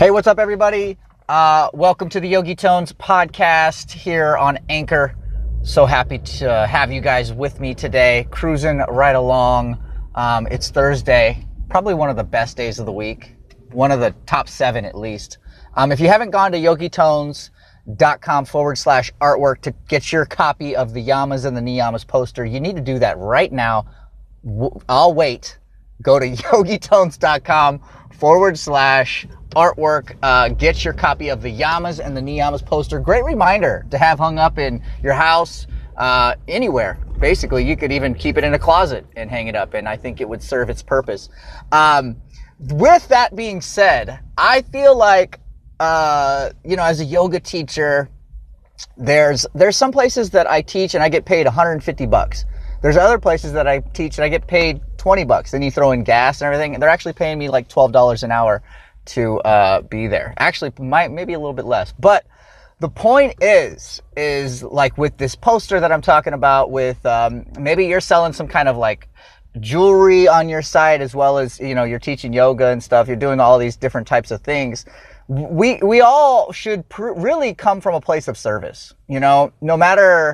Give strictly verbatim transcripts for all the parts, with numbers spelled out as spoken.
Hey, what's up, everybody? Uh, welcome to the Yogi Tones podcast here on Anchor. So happy to have you guys with me today, cruising right along. Um, it's Thursday, probably one of the best days of the week, one of the top seven at least. Um, if you haven't gone to yogitones.com forward slash artwork to get your copy of the Yamas and the Niyamas poster, you need to do that right now. I'll wait. Go to yogitones.com forward slash artwork. Uh, get your copy of the Yamas and the Niyamas poster. Great reminder to have hung up in your house, uh, anywhere. Basically, you could even keep it in a closet and hang it up, and I think it would serve its purpose. Um, with that being said, I feel like, uh, you know, as a yoga teacher, there's there's some places that I teach and I get paid one hundred fifty bucks. There's other places that I teach and I get paid twenty bucks. Then you throw in gas and everything, and they're actually paying me like twelve dollars an hour to uh, be there. Actually, might maybe a little bit less. But the point is, is like with this poster that I'm talking about, with um, maybe you're selling some kind of like jewelry on your site, as well as, you know, you're teaching yoga and stuff. You're doing all these different types of things. We we all should pr- really come from a place of service. You know, no matter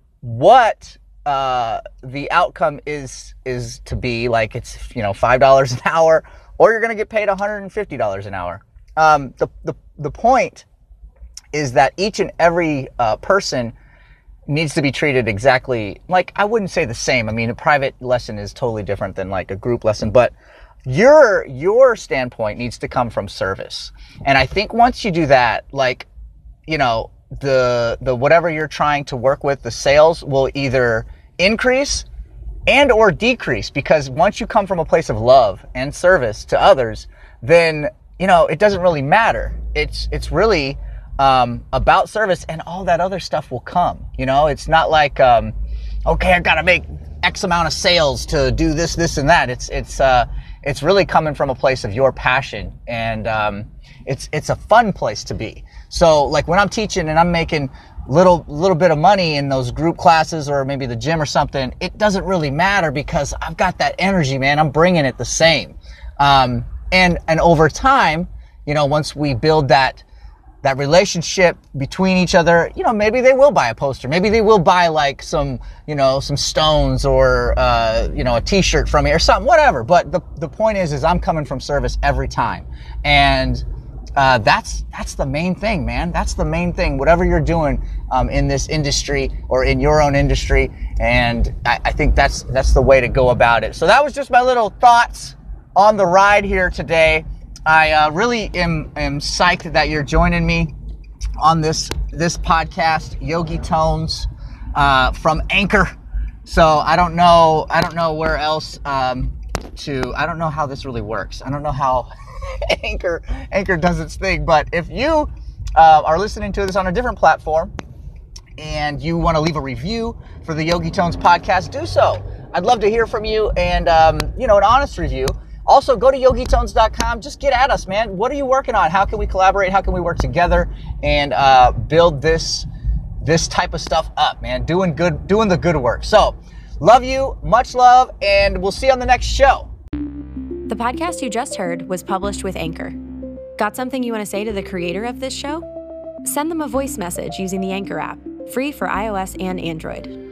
what uh, the outcome is is to be, like it's, you know, five dollars an hour, or you're going to get paid one hundred fifty dollars an hour. Um, the, the, the point is that each and every uh, person needs to be treated exactly, like, I wouldn't say the same. I mean, a private lesson is totally different than like a group lesson, but your, your standpoint needs to come from service. And I think once you do that, like, you know, the, the, whatever you're trying to work with, the sales will either increase and or decrease, because once you come from a place of love and service to others, then, you know, it doesn't really matter. It's it's really um, about service, and all that other stuff will come. You know, it's not like, um, okay, I got to make X amount of sales to do this, this, and that. It's it's uh, it's really coming from a place of your passion, and um, it's it's a fun place to be. So, like when I'm teaching and I'm making little little bit of money in those group classes or maybe the gym or something, it doesn't really matter, because I've got that energy, man. I'm bringing it the same. Um, and and over time, you know, once we build that that relationship between each other, you know, maybe they will buy a poster. Maybe they will buy like some, you know, some stones or, uh, you know, a t-shirt from me or something, whatever. But the, the point is, is I'm coming from service every time. And Uh, that's that's the main thing, man. That's the main thing. Whatever you're doing um, in this industry or in your own industry, and I, I think that's that's the way to go about it. So that was just my little thoughts on the ride here today. I uh, really am am psyched that you're joining me on this this podcast, Yogi Tones, uh, from Anchor. So I don't know I don't know where else um, to. I don't know how this really works. I don't know how Anchor Anchor does its thing, but if you uh, are listening to this on a different platform and you want to leave a review for the Yogi Tones podcast, do so. I'd love to hear from you, and um, you know, an honest review. Also, go to yogitones dot com. Just get at us, man. What are you working on? How can we collaborate? How can we work together and uh, build this this type of stuff up, man? Doing good, doing the good work. So, love you, much love, and we'll see you on the next show. The podcast you just heard was published with Anchor. Got something you want to say to the creator of this show? Send them a voice message using the Anchor app, free for iOS and Android.